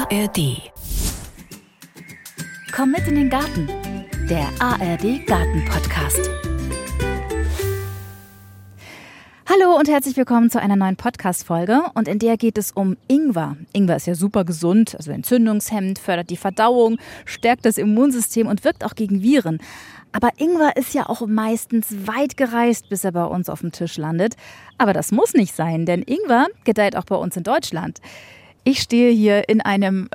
ARD. Komm mit in den Garten, der ARD Garten-Podcast. Hallo und herzlich willkommen zu einer neuen Podcast-Folge und in der geht es um Ingwer. Ingwer ist ja super gesund, also entzündungshemmend, fördert die Verdauung, stärkt das Immunsystem und wirkt auch gegen Viren. Aber Ingwer ist ja auch meistens weit gereist, bis er bei uns auf dem Tisch landet. Aber das muss nicht sein, denn Ingwer gedeiht auch bei uns in Deutschland. Ich stehe hier in einem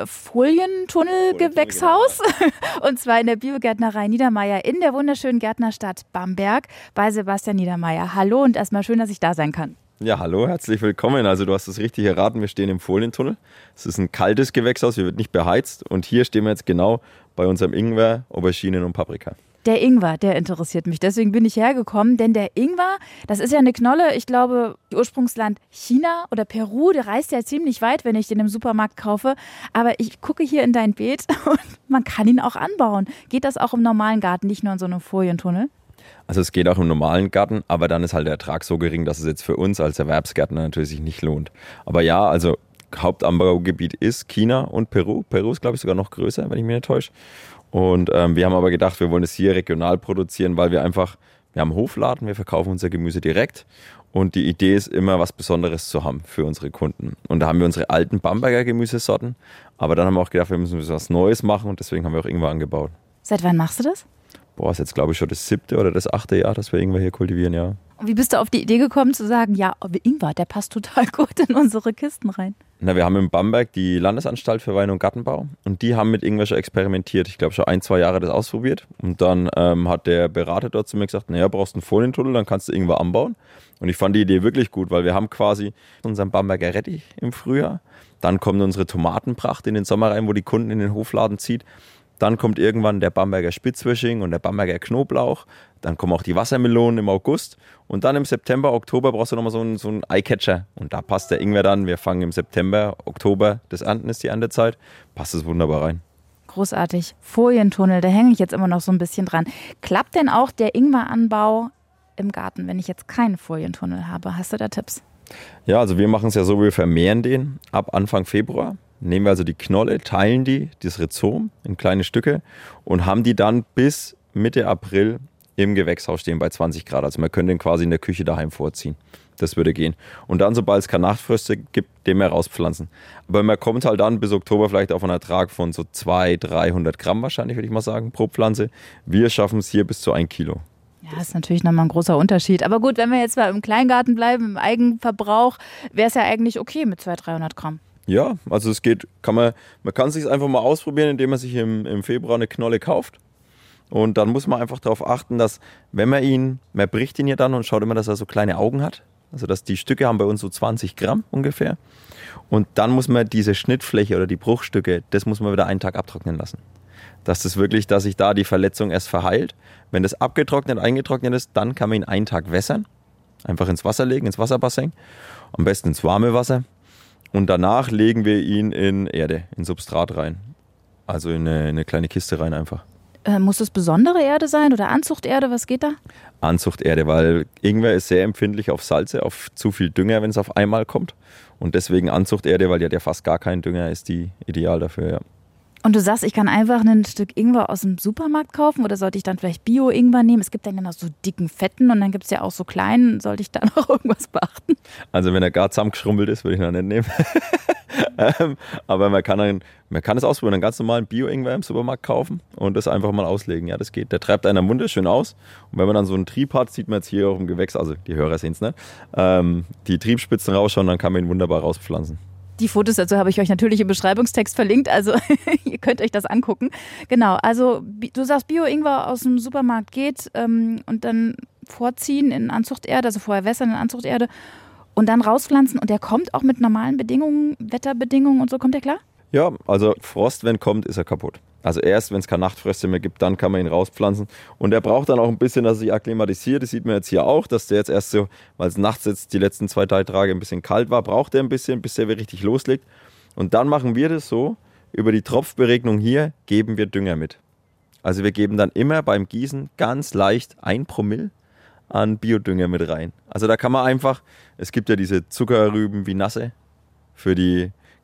Folientunnel-Gewächshaus und zwar in der Biogärtnerei Niedermeyer in der wunderschönen Gärtnerstadt Bamberg bei Sebastian Niedermeyer. Hallo und erstmal schön, dass ich da sein kann. Ja, hallo, herzlich willkommen. Also du hast es richtig erraten, wir stehen im Folientunnel. Es ist ein kaltes Gewächshaus, hier wird nicht beheizt und hier stehen wir jetzt genau bei unserem Ingwer, Auberginen und Paprika. Der Ingwer, der interessiert mich. Deswegen bin ich hergekommen, denn der Ingwer, das ist ja eine Knolle, ich glaube, Ursprungsland China oder Peru, der reist ja ziemlich weit, wenn ich den im Supermarkt kaufe. Aber ich gucke hier in dein Beet und man kann ihn auch anbauen. Geht das auch im normalen Garten, nicht nur in so einem Folientunnel? Also es geht auch im normalen Garten, aber dann ist halt der Ertrag so gering, dass es jetzt für uns als Erwerbsgärtner natürlich sich nicht lohnt. Aber ja, also Hauptanbaugebiet ist China und Peru. Peru ist, glaube ich, sogar noch größer, wenn ich mich nicht täusche. Und wir haben aber gedacht, wir wollen es hier regional produzieren, weil wir haben einen Hofladen, wir verkaufen unser Gemüse direkt und die Idee ist immer, was Besonderes zu haben für unsere Kunden. Und da haben wir unsere alten Bamberger Gemüsesorten, aber dann haben wir auch gedacht, wir müssen was Neues machen und deswegen haben wir auch Ingwer angebaut. Seit wann machst du das? Ist jetzt glaube ich schon das 7. oder das 8. Jahr, dass wir Ingwer hier kultivieren, ja. Und wie bist du auf die Idee gekommen zu sagen, ja, Ingwer, der passt total gut in unsere Kisten rein? Na, wir haben in Bamberg die Landesanstalt für Wein- und Gartenbau und die haben mit Ingwer schon experimentiert. Ich glaube schon 1-2 Jahre das ausprobiert und dann hat der Berater dort zu mir gesagt, naja, brauchst einen Folientunnel, dann kannst du Ingwer anbauen. Und ich fand die Idee wirklich gut, weil wir haben quasi unseren Bamberger Rettich im Frühjahr, dann kommt unsere Tomatenpracht in den Sommer rein, wo die Kunden in den Hofladen zieht. Dann kommt irgendwann der Bamberger Spitzwürsching und der Bamberger Knoblauch. Dann kommen auch die Wassermelonen im August. Und dann im September, Oktober brauchst du nochmal so einen Eyecatcher. Und da passt der Ingwer dann. Wir fangen im September, Oktober, das Ernten ist die Erntezeit. Passt es wunderbar rein. Großartig. Folientunnel, da hänge ich jetzt immer noch so ein bisschen dran. Klappt denn auch der Ingweranbau im Garten, wenn ich jetzt keinen Folientunnel habe? Hast du da Tipps? Ja, also wir machen es ja so, wir vermehren den ab Anfang Februar. Nehmen wir also die Knolle, teilen das Rhizom in kleine Stücke und haben die dann bis Mitte April im Gewächshaus stehen bei 20 Grad. Also man könnte den quasi in der Küche daheim vorziehen. Das würde gehen. Und dann, sobald es keine Nachtfröste gibt, den mehr rauspflanzen. Aber man kommt halt dann bis Oktober vielleicht auf einen Ertrag von so 200-300 Gramm wahrscheinlich, würde ich mal sagen, pro Pflanze. Wir schaffen es hier bis zu 1 Kilo. Ja, das ist natürlich nochmal ein großer Unterschied. Aber gut, wenn wir jetzt mal im Kleingarten bleiben, im Eigenverbrauch, wäre es ja eigentlich okay mit 200-300 Gramm. Ja, also es geht, man kann es sich einfach mal ausprobieren, indem man sich im Februar eine Knolle kauft. Und dann muss man einfach darauf achten, dass, wenn man bricht ihn ja dann und schaut immer, dass er so kleine Augen hat. Also dass die Stücke haben bei uns so 20 Gramm ungefähr. Und dann muss man diese Schnittfläche oder die Bruchstücke, das muss man wieder einen Tag abtrocknen lassen. Dass sich da die Verletzung erst verheilt. Wenn das eingetrocknet ist, dann kann man ihn einen Tag wässern. Einfach ins Wasser legen, ins Wasserbassin. Am besten ins warme Wasser. Und danach legen wir ihn in Erde, in Substrat rein. Also in eine kleine Kiste rein einfach. Muss das besondere Erde sein oder Anzuchterde? Was geht da? Anzuchterde, weil Ingwer ist sehr empfindlich auf Salze, auf zu viel Dünger, wenn es auf einmal kommt. Und deswegen Anzuchterde, weil die hat ja fast gar keinen Dünger, ist die ideal dafür, ja. Und du sagst, ich kann einfach ein Stück Ingwer aus dem Supermarkt kaufen oder sollte ich dann vielleicht Bio-Ingwer nehmen? Es gibt dann ja noch so dicken, fetten und dann gibt es ja auch so kleinen. Sollte ich da noch irgendwas beachten? Also wenn er gar zusammengeschrumpelt ist, würde ich ihn noch nicht nehmen. Aber man kann es ausprobieren, einen ganz normalen Bio-Ingwer im Supermarkt kaufen und das einfach mal auslegen. Ja, das geht. Der treibt einen am Mund schön aus. Und wenn man dann so einen Trieb hat, sieht man jetzt hier auch im Gewächs, also die Hörer sehen es nicht, die Triebspitzen rausschauen, dann kann man ihn wunderbar rauspflanzen. Die Fotos dazu habe ich euch natürlich im Beschreibungstext verlinkt, also ihr könnt euch das angucken. Genau, also du sagst, Bio-Ingwer aus dem Supermarkt geht und dann vorziehen in Anzuchterde, also vorher wässern in Anzuchterde und dann rauspflanzen und der kommt auch mit normalen Bedingungen, Wetterbedingungen und so, kommt der klar? Ja, also Frost, wenn kommt, ist er kaputt. Also erst, wenn es keine Nachtfröste mehr gibt, dann kann man ihn rauspflanzen. Und er braucht dann auch ein bisschen, dass er sich akklimatisiert. Das sieht man jetzt hier auch, dass der jetzt erst so, weil es nachts jetzt die letzten 2-3 Tage ein bisschen kalt war, braucht er ein bisschen, bis er richtig loslegt. Und dann machen wir das so, über die Tropfberegnung hier geben wir Dünger mit. Also wir geben dann immer beim Gießen ganz leicht 1 Promille an Biodünger mit rein. Also da kann man einfach, es gibt ja diese Zuckerrüben wie Nasse für die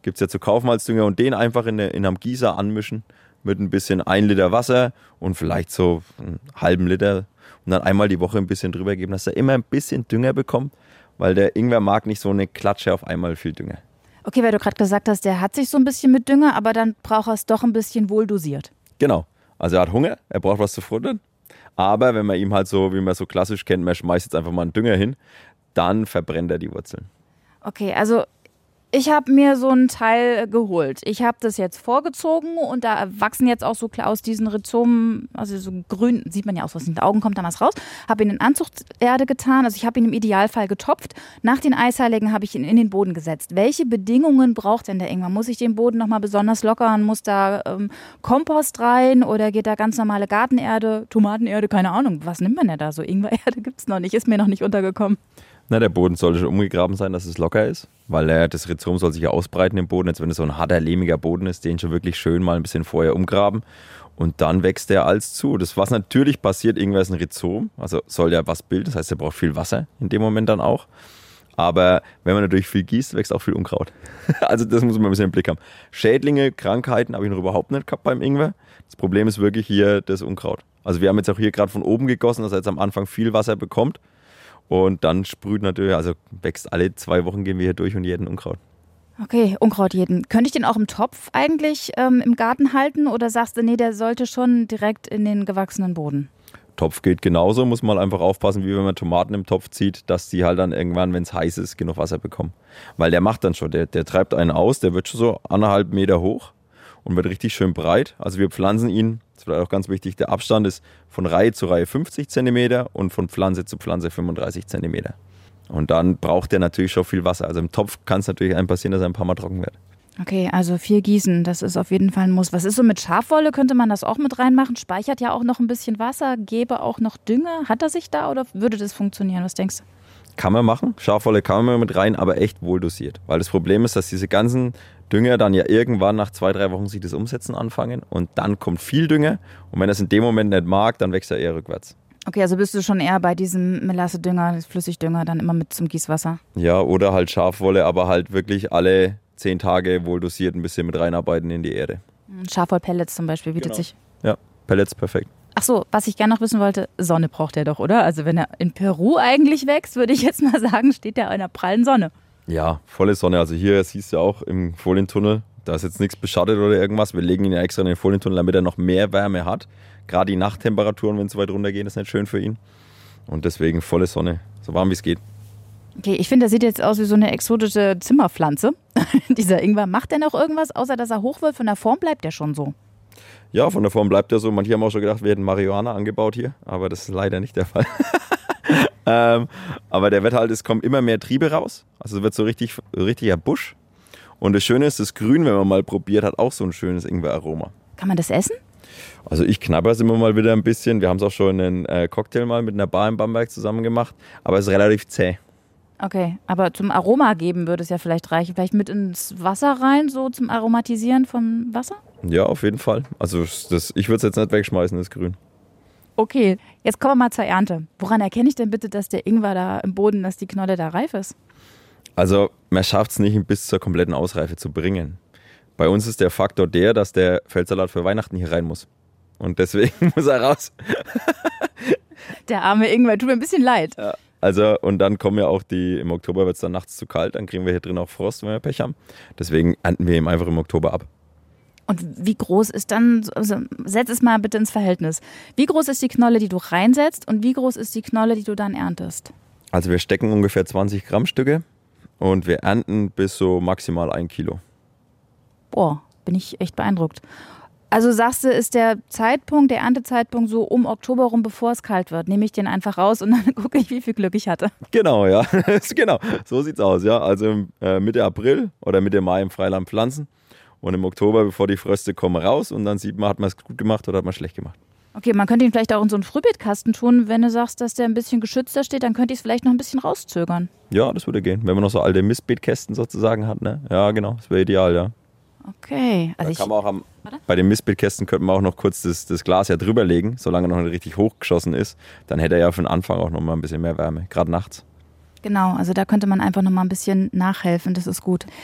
gibt es ja zu kaufen als Dünger und den einfach in einem Gießer anmischen mit ein bisschen 1 Liter Wasser und vielleicht so einen halben Liter und dann einmal die Woche ein bisschen drüber geben, dass er immer ein bisschen Dünger bekommt, weil der Ingwer mag nicht so eine Klatsche auf einmal viel Dünger. Okay, weil du gerade gesagt hast, der hat sich so ein bisschen mit Dünger, aber dann braucht er es doch ein bisschen wohl dosiert. Genau. Also er hat Hunger, er braucht was zu futtern. Aber wenn man ihm halt so, wie man so klassisch kennt, man schmeißt jetzt einfach mal einen Dünger hin, dann verbrennt er die Wurzeln. Okay, also ich habe mir so einen Teil geholt. Ich habe das jetzt vorgezogen und da wachsen jetzt auch so aus diesen Rhizomen, also so grün, sieht man ja aus, was in den Augen kommt, da was raus. Habe ihn in Anzuchterde getan, also ich habe ihn im Idealfall getopft. Nach den Eisheiligen habe ich ihn in den Boden gesetzt. Welche Bedingungen braucht denn der Ingwer? Muss ich den Boden nochmal besonders lockern? Muss da Kompost rein oder geht da ganz normale Gartenerde, Tomatenerde, keine Ahnung. Was nimmt man denn da so? Ingwererde gibt es noch nicht, ist mir noch nicht untergekommen. Na, der Boden sollte schon umgegraben sein, dass es locker ist, weil das Rhizom soll sich ja ausbreiten im Boden, als wenn es so ein harter, lehmiger Boden ist, den schon wirklich schön mal ein bisschen vorher umgraben und dann wächst der als zu. Das, was natürlich passiert, Ingwer ist ein Rhizom, also soll ja was bilden, das heißt, er braucht viel Wasser in dem Moment dann auch. Aber wenn man natürlich viel gießt, wächst auch viel Unkraut. Also das muss man ein bisschen im Blick haben. Schädlinge, Krankheiten habe ich noch überhaupt nicht gehabt beim Ingwer. Das Problem ist wirklich hier das Unkraut. Also wir haben jetzt auch hier gerade von oben gegossen, dass er jetzt am Anfang viel Wasser bekommt. Und dann sprüht natürlich, also wächst alle 2 Wochen, gehen wir hier durch und jeden Unkraut. Okay, Unkraut jeden. Könnte ich den auch im Topf eigentlich im Garten halten oder sagst du, nee, der sollte schon direkt in den gewachsenen Boden? Topf geht genauso, muss man einfach aufpassen, wie wenn man Tomaten im Topf zieht, dass die halt dann irgendwann, wenn es heiß ist, genug Wasser bekommen. Weil der macht dann schon, der treibt einen aus, der wird schon so 1,5 Meter hoch und wird richtig schön breit. Also wir pflanzen ihn, das ist vielleicht auch ganz wichtig, der Abstand ist von Reihe zu Reihe 50 cm und von Pflanze zu Pflanze 35 cm. Und dann braucht der natürlich schon viel Wasser. Also im Topf kann es natürlich einem passieren, dass er ein paar Mal trocken wird. Okay, also viel gießen, das ist auf jeden Fall ein Muss. Was ist so mit Schafwolle? Könnte man das auch mit reinmachen? Speichert ja auch noch ein bisschen Wasser, gäbe auch noch Dünger. Hat er sich da oder würde das funktionieren? Was denkst du? Kann man machen, Schafwolle kann man mit rein, aber echt wohl dosiert. Weil das Problem ist, dass diese ganzen Dünger dann ja irgendwann nach 2-3 Wochen sich das Umsetzen anfangen und dann kommt viel Dünger und wenn er es in dem Moment nicht mag, dann wächst er eher rückwärts. Okay, also bist du schon eher bei diesem Melasse-Dünger, Flüssigdünger, dann immer mit zum Gießwasser? Ja, oder halt Schafwolle, aber halt wirklich alle 10 Tage wohl dosiert ein bisschen mit reinarbeiten in die Erde. Schafwollpellets zum Beispiel bietet sich. Ja, Pellets perfekt. Ach so, was ich gerne noch wissen wollte, Sonne braucht er doch, oder? Also wenn er in Peru eigentlich wächst, würde ich jetzt mal sagen, steht er in einer prallen Sonne. Ja, volle Sonne. Also hier siehst du ja auch im Folientunnel, da ist jetzt nichts beschattet oder irgendwas. Wir legen ihn ja extra in den Folientunnel, damit er noch mehr Wärme hat. Gerade die Nachttemperaturen, wenn es weit runtergehen, ist nicht schön für ihn. Und deswegen volle Sonne, so warm wie es geht. Okay, ich finde, der sieht jetzt aus wie so eine exotische Zimmerpflanze. Dieser Ingwer, macht der noch irgendwas, außer dass er hoch wird? Von der Form bleibt der schon so. Ja, von der Form bleibt er so. Manche haben auch schon gedacht, wir hätten Marihuana angebaut hier, aber das ist leider nicht der Fall. Aber der wird halt, es kommen immer mehr Triebe raus. Also es wird so richtiger Busch. Und das Schöne ist, das Grün, wenn man mal probiert, hat auch so ein schönes Ingwer-Aroma. Kann man das essen? Also ich knabber es immer mal wieder ein bisschen. Wir haben es auch schon einen Cocktail mal mit einer Bar in Bamberg zusammen gemacht. Aber es ist relativ zäh. Okay, aber zum Aroma geben würde es ja vielleicht reichen. Vielleicht mit ins Wasser rein, so zum Aromatisieren vom Wasser? Ja, auf jeden Fall. Also ich würde es jetzt nicht wegschmeißen, das Grün. Okay, jetzt kommen wir mal zur Ernte. Woran erkenne ich denn bitte, dass der Ingwer da im Boden, dass die Knolle da reif ist? Also man schafft es nicht, bis zur kompletten Ausreife zu bringen. Bei uns ist der Faktor der, dass der Feldsalat für Weihnachten hier rein muss. Und deswegen muss er raus. Der arme Ingwer, tut mir ein bisschen leid. Ja. Also, und dann kommen ja auch im Oktober wird es dann nachts zu kalt, dann kriegen wir hier drin auch Frost, wenn wir Pech haben. Deswegen ernten wir ihn einfach im Oktober ab. Und wie groß ist dann, also setz es mal bitte ins Verhältnis. Wie groß ist die Knolle, die du reinsetzt und wie groß ist die Knolle, die du dann erntest? Also wir stecken ungefähr 20 Gramm Stücke und wir ernten bis so maximal 1 Kilo. Boah, bin ich echt beeindruckt. Also sagst du, ist der Erntezeitpunkt so um Oktober rum, bevor es kalt wird? Nehme ich den einfach raus und dann gucke ich, wie viel Glück ich hatte. Genau, ja. Genau, so sieht's aus, ja. Also Mitte April oder Mitte Mai im Freiland pflanzen und im Oktober, bevor die Fröste kommen, raus und dann sieht man, hat man es gut gemacht oder hat man es schlecht gemacht. Okay, man könnte ihn vielleicht auch in so einen Frühbeetkasten tun. Wenn du sagst, dass der ein bisschen geschützter steht, dann könnte ich es vielleicht noch ein bisschen rauszögern. Ja, das würde gehen. Wenn man noch so alte Mistbeetkästen sozusagen hat, ne? Ja, genau, das wäre ideal, ja. Okay. Also da kann man auch bei den Mistbeetkästen könnte man auch noch kurz das Glas ja drüber legen, solange er noch nicht richtig hochgeschossen ist. Dann hätte er ja für den Anfang auch noch mal ein bisschen mehr Wärme, gerade nachts. Genau, also da könnte man einfach noch mal ein bisschen nachhelfen, das ist gut.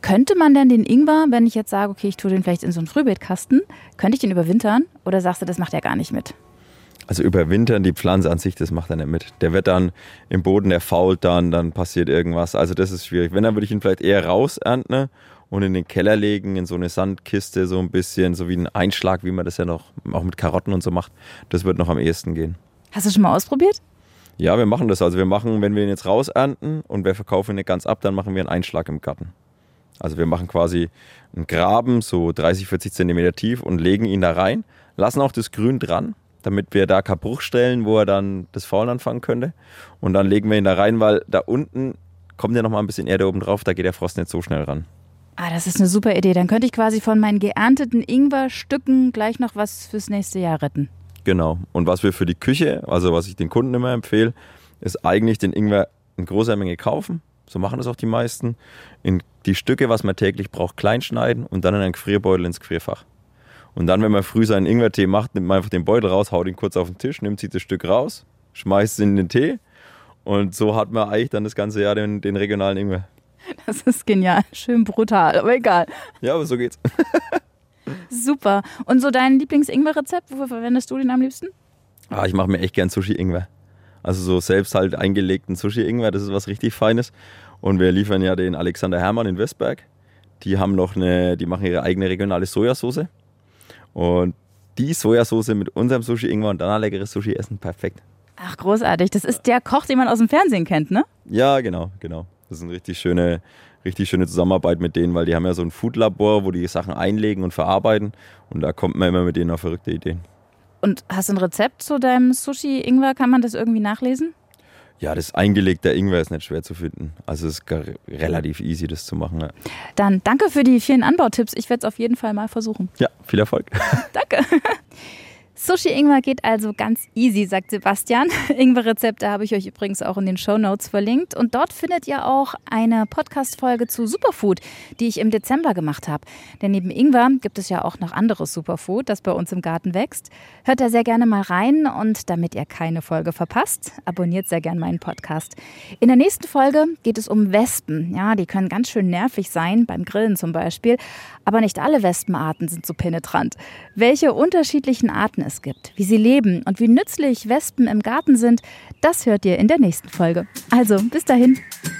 Könnte man denn den Ingwer, wenn ich jetzt sage, okay, ich tue den vielleicht in so einen Frühbeetkasten, könnte ich den überwintern oder sagst du, das macht er gar nicht mit? Also überwintern die Pflanze an sich, das macht er nicht mit. Der wird dann im Boden, der fault dann passiert irgendwas. Also das ist schwierig. Wenn, dann würde ich ihn vielleicht eher rausernten und in den Keller legen, in so eine Sandkiste, so ein bisschen, so wie ein Einschlag, wie man das ja noch auch mit Karotten und so macht. Das wird noch am ehesten gehen. Hast du schon mal ausprobiert? Ja, wir machen das. Also wir machen, wenn wir ihn jetzt rausernten und wir verkaufen ihn nicht ganz ab, dann machen wir einen Einschlag im Garten. Also wir machen quasi einen Graben, so 30, 40 Zentimeter tief und legen ihn da rein, lassen auch das Grün dran, damit wir da keine Bruchstellen, wo er dann das Faulen anfangen könnte. Und dann legen wir ihn da rein, weil da unten kommt ja noch mal ein bisschen Erde oben drauf, da geht der Frost nicht so schnell ran. Ah, das ist eine super Idee. Dann könnte ich quasi von meinen geernteten Ingwerstücken gleich noch was fürs nächste Jahr retten. Genau. Und was wir für die Küche, also was ich den Kunden immer empfehle, ist eigentlich den Ingwer in großer Menge kaufen. So machen das auch die meisten. In die Stücke, was man täglich braucht, klein schneiden und dann in einen Gefrierbeutel ins Gefrierfach. Und dann, wenn man früh seinen Ingwertee macht, nimmt man einfach den Beutel raus, haut ihn kurz auf den Tisch, zieht das Stück raus, schmeißt es in den Tee und so hat man eigentlich dann das ganze Jahr den regionalen Ingwer. Das ist genial. Schön brutal, aber egal. Ja, aber so geht's. Super. Und so dein Lieblings-Ingwer-Rezept, wofür verwendest du den am liebsten? Ich mache mir echt gern Sushi-Ingwer. Also so selbst halt eingelegten Sushi-Ingwer, das ist was richtig Feines. Und wir liefern ja den Alexander Hermann in Westberg. Die machen ihre eigene regionale Sojasauce. Und die Sojasauce mit unserem Sushi-Ingwer und dann ein leckeres Sushi essen, perfekt. Ach, großartig. Das ist der Koch, den man aus dem Fernsehen kennt, ne? Ja, genau. Das ist eine richtig schöne Zusammenarbeit mit denen, weil die haben ja so ein Foodlabor, wo die Sachen einlegen und verarbeiten. Und da kommt man immer mit denen auf verrückte Ideen. Und hast du ein Rezept zu deinem Sushi-Ingwer? Kann man das irgendwie nachlesen? Ja, das eingelegte Ingwer ist nicht schwer zu finden. Also es ist relativ easy, das zu machen. Ja. Dann danke für die vielen Anbautipps. Ich werde es auf jeden Fall mal versuchen. Ja, viel Erfolg. Danke. Sushi-Ingwer geht also ganz easy, sagt Sebastian. Ingwer-Rezepte habe ich euch übrigens auch in den Shownotes verlinkt. Und dort findet ihr auch eine Podcast-Folge zu Superfood, die ich im Dezember gemacht habe. Denn neben Ingwer gibt es ja auch noch anderes Superfood, das bei uns im Garten wächst. Hört da sehr gerne mal rein und damit ihr keine Folge verpasst, abonniert sehr gerne meinen Podcast. In der nächsten Folge geht es um Wespen. Ja, die können ganz schön nervig sein, beim Grillen zum Beispiel. Aber nicht alle Wespenarten sind so penetrant. Welche unterschiedlichen Arten es gibt, wie sie leben und wie nützlich Wespen im Garten sind, das hört ihr in der nächsten Folge. Also, bis dahin.